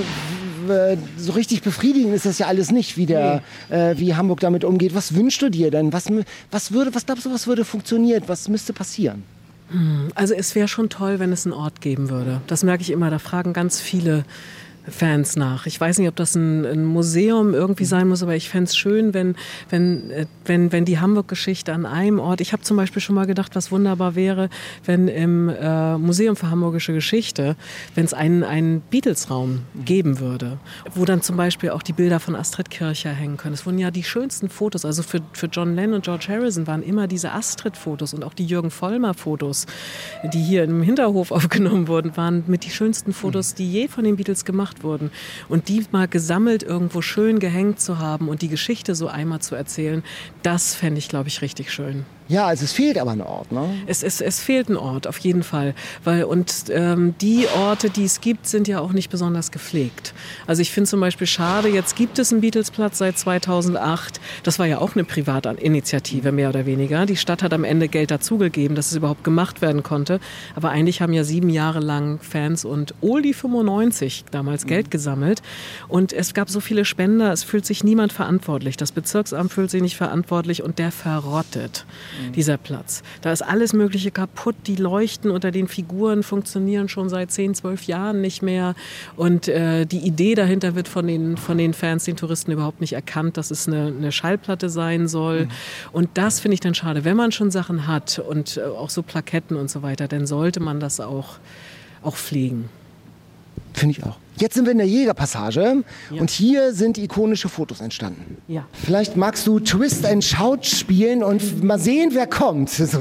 so richtig befriedigend ist das ja alles nicht, wie, der, nee. äh, wie Hamburg damit umgeht. Was wünschst du dir denn? Was, was, würde, was glaubst du, was würde funktionieren? Was müsste passieren? Also es wäre schon toll, wenn es einen Ort geben würde. Das merke ich immer, da fragen ganz viele Fans nach. Ich weiß nicht, ob das ein, ein Museum irgendwie sein muss, aber ich fände es schön, wenn, wenn, wenn, wenn die Hamburg-Geschichte an einem Ort, ich habe zum Beispiel schon mal gedacht, was wunderbar wäre, wenn im äh, Museum für Hamburgische Geschichte, wenn es einen, einen Beatles-Raum geben würde, wo dann zum Beispiel auch die Bilder von Astrid Kircher hängen können. Es wurden ja die schönsten Fotos, also für, für John Lennon und George Harrison waren immer diese Astrid-Fotos und auch die Jürgen Vollmer-Fotos, die hier im Hinterhof aufgenommen wurden, waren mit die schönsten Fotos, die je von den Beatles gemacht wurden. Und die mal gesammelt irgendwo schön gehängt zu haben und die Geschichte so einmal zu erzählen, das fände ich, glaube ich, richtig schön. Ja, also es fehlt aber ein Ort, ne? Es, es, es fehlt ein Ort, auf jeden Fall. Weil, und ähm, die Orte, die es gibt, sind ja auch nicht besonders gepflegt. Also ich finde zum Beispiel schade, jetzt gibt es einen Beatles-Platz seit zweitausendacht. Das war ja auch eine Privatinitiative, mehr oder weniger. Die Stadt hat am Ende Geld dazugegeben, dass es überhaupt gemacht werden konnte. Aber eigentlich haben ja sieben Jahre lang Fans und Oldie fünfundneunzig damals Geld gesammelt. Und es gab so viele Spender, es fühlt sich niemand verantwortlich. Das Bezirksamt fühlt sich nicht verantwortlich und der verrottet. Dieser Platz. Da ist alles Mögliche kaputt. Die Leuchten unter den Figuren funktionieren schon seit zehn, zwölf Jahren nicht mehr. Und äh, die Idee dahinter wird von den, von den Fans, den Touristen überhaupt nicht erkannt, dass es eine, eine Schallplatte sein soll. Mhm. Und das finde ich dann schade. Wenn man schon Sachen hat und äh, auch so Plaketten und so weiter, dann sollte man das auch, auch pflegen. Finde ich auch. Jetzt sind wir in der Jägerpassage ja. und hier sind ikonische Fotos entstanden. Ja. Vielleicht magst du Twist and Shout spielen und mal sehen, wer kommt. So,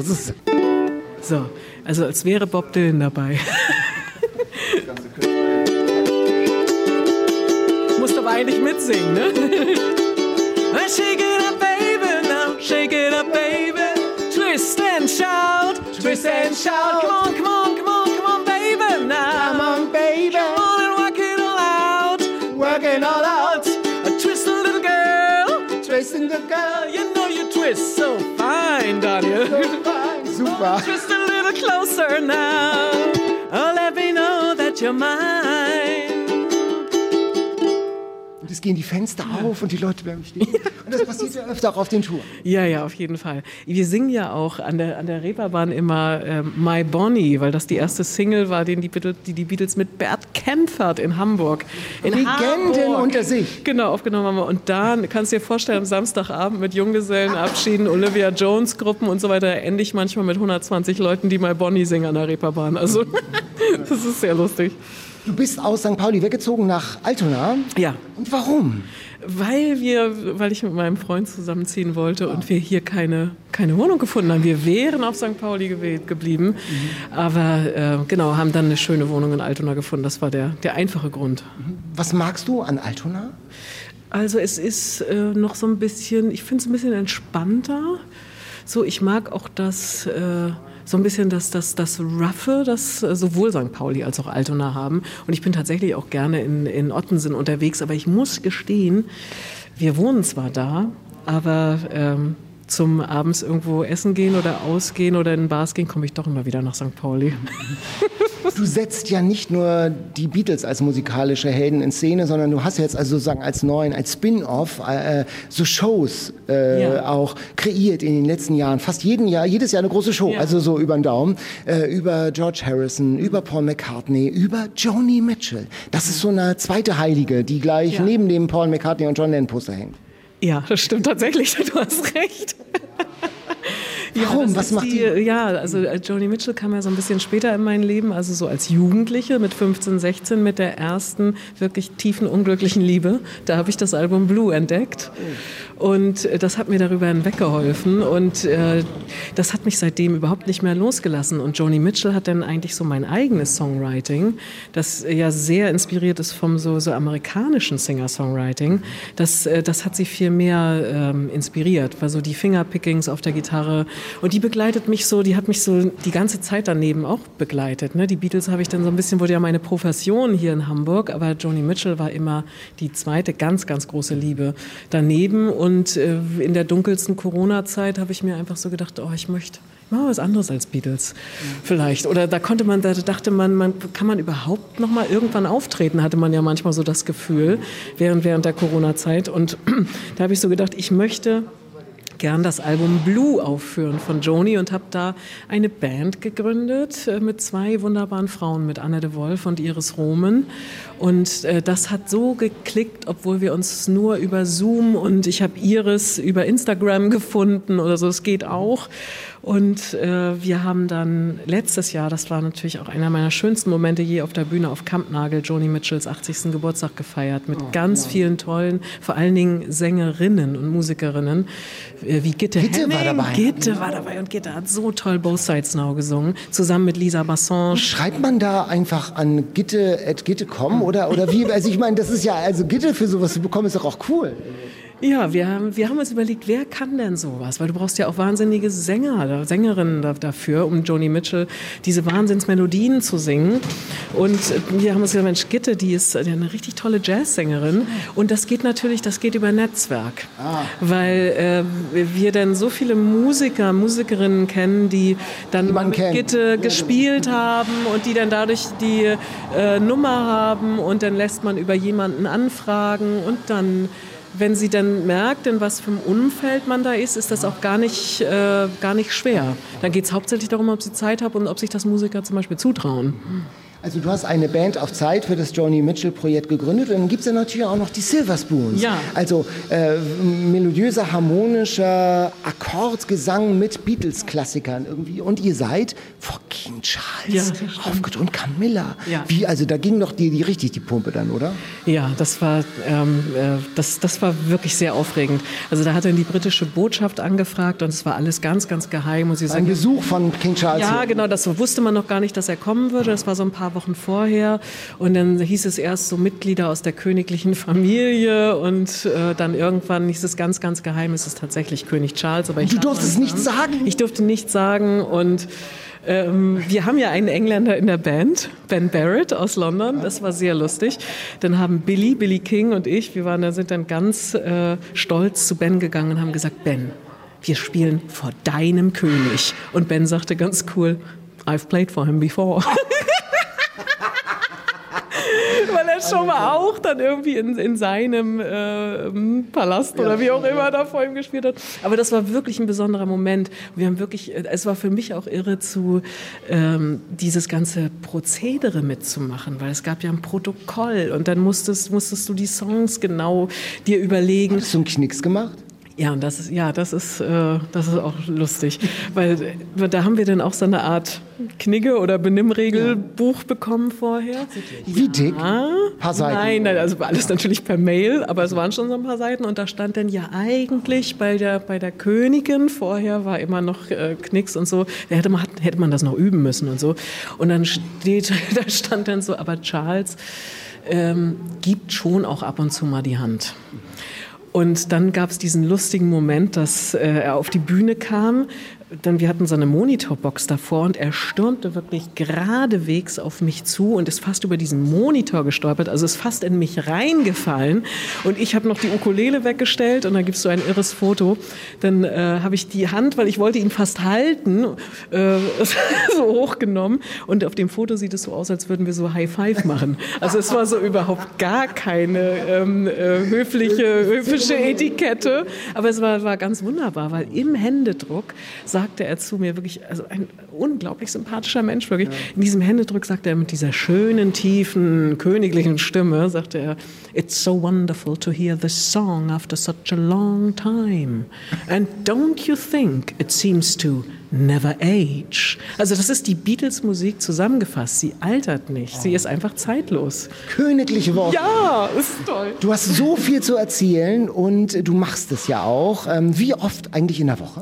also als wäre Bob Dylan dabei. Musst aber eigentlich mitsingen, ne? Shake it up, baby, now shake it up, baby. Twist and shout, twist and shout. Come on, come on, come on, come on, baby, now. Come on, baby. Come on and work it all out, work it all out. A twist a little girl, twisting the girl. You know you twist so fine, Daniel. So fine. Super. Oh, twist a little closer now. Oh, let me know that you're mine. Und es gehen die Fenster auf und die Leute bleiben stehen. Und das passiert ja öfter auch auf den Touren. Ja, ja, auf jeden Fall. Wir singen ja auch an der, an der Reeperbahn immer äh, My Bonnie, weil das die erste Single war, den die, Beatles, die die Beatles mit Bert Kaempfert in Hamburg. In Legenden Hamburg, unter sich. Genau, aufgenommen haben. Und da kannst du dir vorstellen, am Samstagabend mit Junggesellenabschieden, Olivia Jones Gruppen und so weiter, endlich manchmal mit hundertzwanzig Leuten, die My Bonnie singen an der Reeperbahn. Also das ist sehr lustig. Du bist aus Sankt Pauli weggezogen nach Altona? Ja. Und warum? Weil wir, weil ich mit meinem Freund zusammenziehen wollte ja. und wir hier keine, keine Wohnung gefunden haben. Wir wären auf Sankt Pauli ge- geblieben, mhm. aber äh, genau, haben dann eine schöne Wohnung in Altona gefunden. Das war der, der einfache Grund. Was magst du an Altona? Also es ist äh, noch so ein bisschen, ich finde es ein bisschen entspannter. So, ich mag auch das... Äh, so ein bisschen das, das, das Roughe, das sowohl Sankt Pauli als auch Altona haben. Und ich bin tatsächlich auch gerne in, in Ottensen unterwegs, aber ich muss gestehen, wir wohnen zwar da, aber ähm, zum abends irgendwo essen gehen oder ausgehen oder in Bars gehen, komme ich doch immer wieder nach Sankt Pauli. du setzt ja nicht nur die Beatles als musikalische Helden in Szene, sondern du hast jetzt also sozusagen als neuen, als Spin-off äh, so Shows äh, ja. auch kreiert in den letzten Jahren. Fast jeden Jahr, jedes Jahr eine große Show, ja. also so über den Daumen. Äh, über George Harrison, mhm. über Paul McCartney, über Joni Mitchell. Das mhm. ist so eine zweite Heilige, die gleich ja. neben dem Paul McCartney und John Lennon Poster hängt. Ja, das stimmt tatsächlich, du hast recht. Warum? Ja, was macht die, die? Ja, also Joni Mitchell kam ja so ein bisschen später in mein Leben, also so als Jugendliche mit fünfzehn, sechzehn mit der ersten wirklich tiefen, unglücklichen Liebe. Da habe ich das Album Blue entdeckt und das hat mir darüber hinweggeholfen und äh, das hat mich seitdem überhaupt nicht mehr losgelassen. Und Joni Mitchell hat dann eigentlich so mein eigenes Songwriting, das ja sehr inspiriert ist vom so, so amerikanischen Singer-Songwriting. Das, äh, das hat sie viel mehr ähm, inspiriert, weil so die Fingerpickings auf der Gitarre. Und die begleitet mich so, die hat mich so die ganze Zeit daneben auch begleitet. Ne? Die Beatles habe ich dann so ein bisschen, wurde ja meine Profession hier in Hamburg, aber Joni Mitchell war immer die zweite ganz, ganz große Liebe daneben. Und äh, in der dunkelsten Corona-Zeit habe ich mir einfach so gedacht, oh, ich möchte mal was anderes als Beatles vielleicht. Oder da konnte man, da dachte man, man kann man überhaupt noch mal irgendwann auftreten, hatte man ja manchmal so das Gefühl während, während der Corona-Zeit. Und da habe ich so gedacht, ich möchte gern das Album Blue aufführen von Joni und habe da eine Band gegründet äh, mit zwei wunderbaren Frauen, mit Anne de Wolf und Iris Roman. Und äh, das hat so geklickt, obwohl wir uns nur über Zoom und ich habe Iris über Instagram gefunden oder so, es geht auch. Und äh, wir haben dann letztes Jahr, das war natürlich auch einer meiner schönsten Momente je auf der Bühne auf Kampnagel, Joni Mitchells achtzigsten Geburtstag gefeiert mit oh, ganz ja. vielen tollen, vor allen Dingen Sängerinnen und Musikerinnen, äh, wie Gitte Gitte Hemming. war dabei. Gitte war dabei und Gitte hat so toll Both Sides Now gesungen, zusammen mit Lisa Bassange. Schreibt man da einfach an gitte at gitte punkt com oder, oder wie? Also ich meine, das ist ja, also Gitte für sowas zu bekommen, ist doch auch cool. Ja, wir haben, wir haben uns überlegt, wer kann denn sowas? Weil du brauchst ja auch wahnsinnige Sänger, Sängerinnen dafür, um Joni Mitchell diese Wahnsinnsmelodien zu singen. Und wir haben uns gesagt, Mensch, Gitte, die ist eine richtig tolle Jazzsängerin. Und das geht natürlich, das geht über Netzwerk. Ah. Weil äh, wir dann so viele Musiker, Musikerinnen kennen, die dann die mit kennt. Gitte gespielt haben und die dann dadurch die äh, Nummer haben. Und dann lässt man über jemanden anfragen und dann... Wenn sie dann merkt, in was für einem Umfeld man da ist, ist das auch gar nicht, äh, gar nicht schwer. Dann geht es hauptsächlich darum, ob sie Zeit haben und ob sich das Musiker zum Beispiel zutrauen. Also du hast eine Band auf Zeit für das Joni Mitchell-Projekt gegründet und dann gibt es ja natürlich auch noch die Silver Spoons. Ja. Also äh, melodiöser, harmonischer Akkordgesang mit Beatles-Klassikern irgendwie. Und ihr seid vor King Charles ja, aufgetreten und Camilla. Ja. Wie, also da ging doch die, die richtig die Pumpe dann, oder? Ja, das war, ähm, äh, das, das war wirklich sehr aufregend. Also da hat dann die britische Botschaft angefragt und es war alles ganz, ganz geheim. Muss ich sagen. Ein Besuch von King Charles. Ja, genau, das wusste man noch gar nicht, dass er kommen würde. Das war so ein paar Wochen vorher und dann hieß es erst so Mitglieder aus der königlichen Familie und äh, dann irgendwann hieß es ganz, ganz geheim, es ist tatsächlich König Charles. Aber ich du durftest nichts sagen? Ich durfte nichts sagen und ähm, wir haben ja einen Engländer in der Band, Ben Barrett aus London, das war sehr lustig. Dann haben Billy, Billy King und ich, wir waren, da sind dann ganz äh, stolz zu Ben gegangen und haben gesagt, Ben, wir spielen vor deinem König. Und Ben sagte ganz cool, I've played for him before. Weil er schon mal auch dann irgendwie in, in seinem äh, Palast oder wie auch immer da vor ihm gespielt hat. Aber das war wirklich ein besonderer Moment. Wir haben wirklich, es war für mich auch irre, zu ähm, dieses ganze Prozedere mitzumachen, weil es gab ja ein Protokoll und dann musstest, musstest du die Songs genau dir überlegen. Hast du einen Knicks gemacht? Ja, und das ist, ja, das ist, äh, das ist auch lustig, weil da haben wir dann auch so eine Art Knigge- oder Benimmregelbuch bekommen vorher. Wie dick? Ja, ein paar Seiten? Nein, nein, also alles natürlich per Mail, aber es waren schon so ein paar Seiten und da stand dann ja eigentlich bei der, bei der Königin, vorher war immer noch äh, Knicks und so, da hätte man, hätte man das noch üben müssen und so. Und dann steht, da stand dann so, aber Charles ähm, gibt schon auch ab und zu mal die Hand. Und dann gab es diesen lustigen Moment, dass äh, er auf die Bühne kam dann, wir hatten so eine Monitorbox davor und er stürmte wirklich geradewegs auf mich zu und ist fast über diesen Monitor gestolpert, also ist fast in mich reingefallen und ich habe noch die Ukulele weggestellt und dann gibt's so ein irres Foto. Dann äh, habe ich die Hand, weil ich wollte ihn fast halten, äh, so hochgenommen und auf dem Foto sieht es so aus, als würden wir so High Five machen. Also es war so überhaupt gar keine ähm, äh, höfliche, höfische Etikette, aber es war, war ganz wunderbar, weil im Händedruck sagte er zu mir wirklich, also ein unglaublich sympathischer Mensch wirklich. Ja. In diesem Händedruck sagte er mit dieser schönen, tiefen, königlichen Stimme, sagte er, "It's so wonderful to hear this song after such a long time. And don't you think it seems to never age?" Also das ist die Beatles-Musik zusammengefasst. Sie altert nicht. Sie ist einfach zeitlos. Königliche Worte. Ja, ist toll. Du hast so viel zu erzählen und du machst es ja auch. Wie oft eigentlich in der Woche?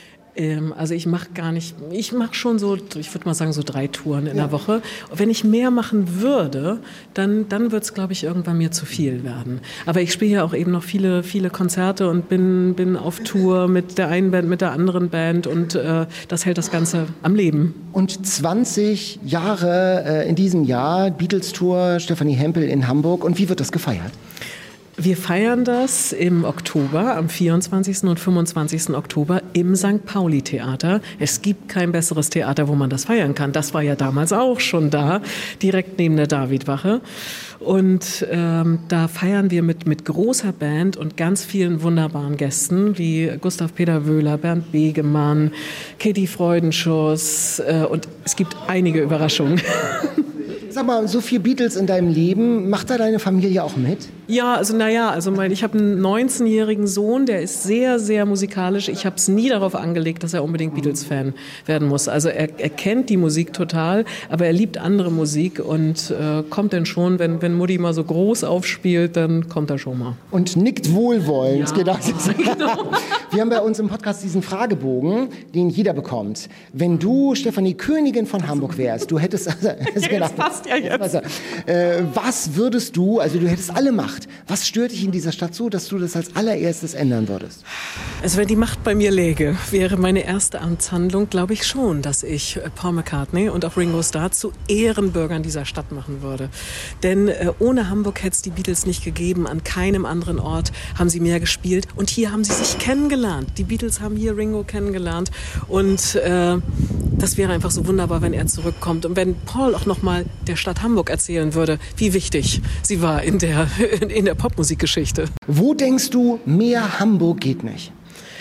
Also ich mache gar nicht, ich mache schon so, ich würde mal sagen, so drei Touren in ja. der Woche. Wenn ich mehr machen würde, dann, dann wird es, glaube ich, irgendwann mir zu viel werden. Aber ich spiele ja auch eben noch viele, viele Konzerte und bin, bin auf Tour mit der einen Band, mit der anderen Band und äh, das hält das Ganze am Leben. Und zwanzig Jahre äh, in diesem Jahr, Beatles-Tour, Stefanie Hempel in Hamburg. Und wie wird das gefeiert? Wir feiern das im Oktober, am vierundzwanzigsten und fünfundzwanzigsten Oktober im Sankt Pauli-Theater. Es gibt kein besseres Theater, wo man das feiern kann. Das war ja damals auch schon da, direkt neben der Davidwache. Und ähm, da feiern wir mit, mit großer Band und ganz vielen wunderbaren Gästen, wie Gustav Peter Wöhler, Bernd Begemann, Kitty Freudenschuss äh, und es gibt einige Überraschungen. Sag mal, so viel Beatles in deinem Leben, macht da deine Familie auch mit? Ja, also naja, also mein, ich habe einen neunzehnjährigen Sohn, der ist sehr, sehr musikalisch. Ich habe es nie darauf angelegt, dass er unbedingt Beatles-Fan werden muss. Also er, er kennt die Musik total, aber er liebt andere Musik und äh, kommt dann schon, wenn, wenn Mutti mal so groß aufspielt, dann kommt er schon mal. Und nickt wohlwollend. Ja, gedacht. Genau. Wir haben bei uns im Podcast diesen Fragebogen, den jeder bekommt. Wenn du, Stefanie, Königin von Hamburg wärst, du hättest... Also, ja, gedacht, passt ja jetzt. Also, äh, was würdest du, also du hättest alle Macht, was stört dich in dieser Stadt so, dass du das als allererstes ändern würdest? Also wenn die Macht bei mir läge, wäre meine erste Amtshandlung, glaube ich schon, dass ich Paul McCartney und auch Ringo Starr zu Ehrenbürgern dieser Stadt machen würde. Denn äh, ohne Hamburg hätte es die Beatles nicht gegeben. An keinem anderen Ort haben sie mehr gespielt. Und hier haben sie sich kennengelernt. Die Beatles haben hier Ringo kennengelernt. Und äh, das wäre einfach so wunderbar, wenn er zurückkommt. Und wenn Paul auch noch mal der Stadt Hamburg erzählen würde, wie wichtig sie war in der, in der Popmusikgeschichte. Wo denkst du, mehr Hamburg geht nicht?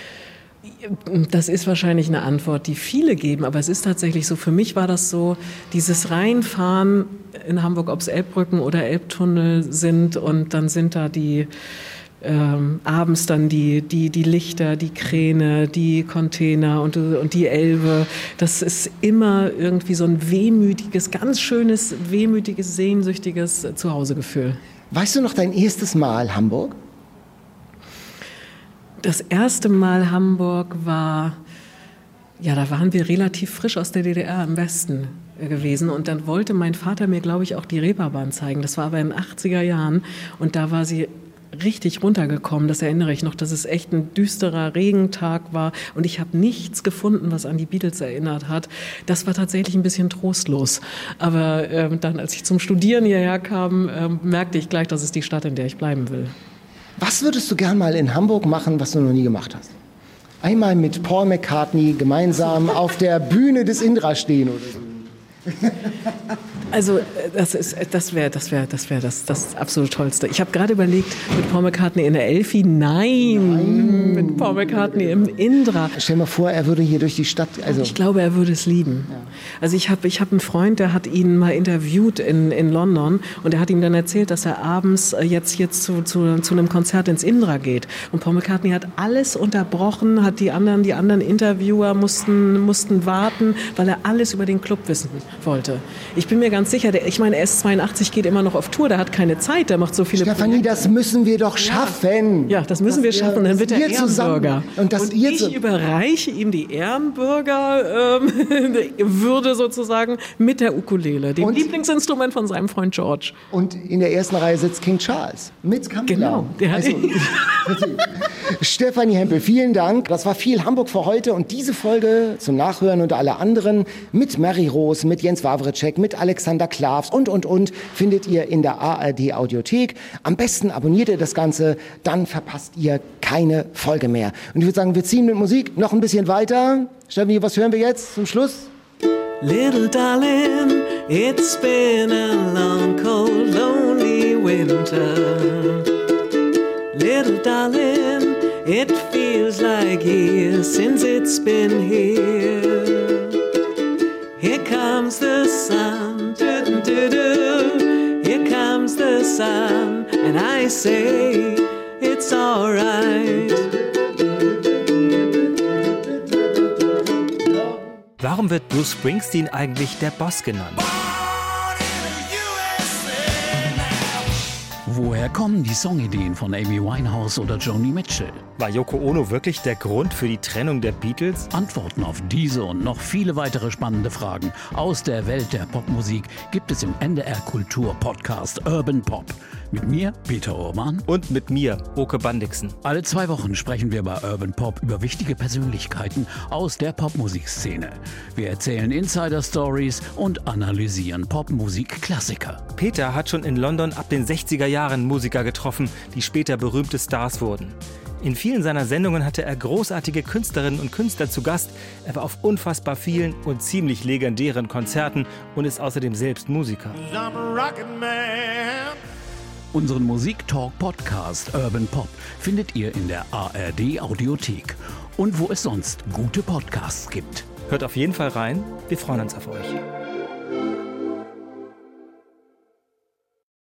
Das ist wahrscheinlich eine Antwort, die viele geben, aber es ist tatsächlich so, für mich war das so, dieses Reinfahren in Hamburg, ob es Elbbrücken oder Elbtunnel sind und dann sind da die Ähm, abends dann die, die, die Lichter, die Kräne, die Container und, und die Elbe. Das ist immer irgendwie so ein wehmütiges, ganz schönes, wehmütiges, sehnsüchtiges Zuhausegefühl. Weißt du noch dein erstes Mal Hamburg? Das erste Mal Hamburg war, ja, da waren wir relativ frisch aus der D D R im Westen gewesen und dann wollte mein Vater mir, glaube ich, auch die Reeperbahn zeigen. Das war aber in den achtziger Jahren und da war sie richtig runtergekommen, das erinnere ich noch, dass es echt ein düsterer Regentag war und ich habe nichts gefunden, was an die Beatles erinnert hat. Das war tatsächlich ein bisschen trostlos. Aber äh, dann, als ich zum Studieren hierher kam, äh, merkte ich gleich, das ist die Stadt, in der ich bleiben will. Was würdest du gern mal in Hamburg machen, was du noch nie gemacht hast? Einmal mit Paul McCartney gemeinsam auf der Bühne des Indra stehen oder so. Also das ist, das wäre, das wäre, das wäre das, das absolut Tollste. Ich habe gerade überlegt, mit Paul McCartney in der Elfi, nein, nein, mit Paul McCartney im Indra. Stell dir mal vor, er würde hier durch die Stadt. Also ich glaube, er würde es lieben. Ja. Also ich habe, ich habe einen Freund, der hat ihn mal interviewt in in London und er hat ihm dann erzählt, dass er abends jetzt jetzt zu zu zu einem Konzert ins Indra geht. Und Paul McCartney hat alles unterbrochen, hat die anderen, die anderen Interviewer mussten mussten warten, weil er alles über den Club wissen wollte. Ich bin mir gar ganz sicher. Der, ich meine, er ist zweiundachtzig, geht immer noch auf Tour, der hat keine Zeit, der macht so viele Stefanie, Projekte. das müssen wir doch schaffen. Ja, das müssen wir schaffen, dann wird er Ehrenbürger. Und, das und ihr ich zu überreiche ihm die Ehrenbürger-Würde ähm, sozusagen mit der Ukulele, dem und, Lieblingsinstrument von seinem Freund George. Und in der ersten Reihe sitzt King Charles mit Kamila. Genau. Der hat also, Stefanie Hempel, vielen Dank. Das war viel Hamburg für heute und diese Folge zum Nachhören und alle anderen mit Mary Rose, mit Jens Wawrczyk, mit Alexander Klavs und, und, und findet ihr in der A R D Audiothek. Am besten abonniert ihr das Ganze, dann verpasst ihr keine Folge mehr. Und ich würde sagen, wir ziehen mit Musik noch ein bisschen weiter. Stefanie, was hören wir jetzt zum Schluss? Little darling, it's been a long, cold, lonely winter. Little darling, it feels like years since it's been here. Here comes the sun, do-do-do-do. Here comes the sun, and I say it's alright. Warum wird Bruce Springsteen eigentlich der Boss genannt? Woher kommen die Songideen von Amy Winehouse oder Joni Mitchell? War Yoko Ono wirklich der Grund für die Trennung der Beatles? Antworten auf diese und noch viele weitere spannende Fragen aus der Welt der Popmusik gibt es im N D R Kultur Podcast Urban Pop. Mit mir, Peter Urban. Und mit mir, Oke Bandixen. Alle zwei Wochen sprechen wir bei Urban Pop über wichtige Persönlichkeiten aus der Popmusikszene. Wir erzählen Insider-Stories und analysieren Popmusik-Klassiker. Peter hat schon in London ab den sechziger Jahren Musiker getroffen, die später berühmte Stars wurden. In vielen seiner Sendungen hatte er großartige Künstlerinnen und Künstler zu Gast. Er war auf unfassbar vielen und ziemlich legendären Konzerten und ist außerdem selbst Musiker. Unseren Musik-Talk-Podcast Urban Pop findet ihr in der A R D Audiothek und wo es sonst gute Podcasts gibt. Hört auf jeden Fall rein, wir freuen uns auf euch.